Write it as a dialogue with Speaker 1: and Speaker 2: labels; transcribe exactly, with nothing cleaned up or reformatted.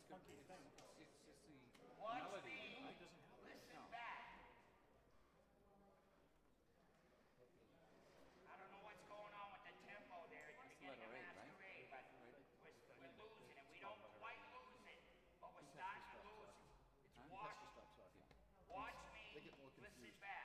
Speaker 1: funky thing.
Speaker 2: It's just the
Speaker 3: Watch
Speaker 2: melody.
Speaker 3: me.
Speaker 1: It doesn't help.
Speaker 3: Listen back. I don't know what's going on with the tempo there at the beginning of
Speaker 2: letter eight, right?
Speaker 3: Masquerade, but
Speaker 2: Right.
Speaker 3: we're, we're losing it. We don't quite lose it, but we're starting to lose it. It's
Speaker 2: Huh?
Speaker 3: watch,
Speaker 4: Stop talking.
Speaker 3: watch
Speaker 4: They
Speaker 3: me,
Speaker 4: get more
Speaker 3: listen
Speaker 4: confused.
Speaker 3: back.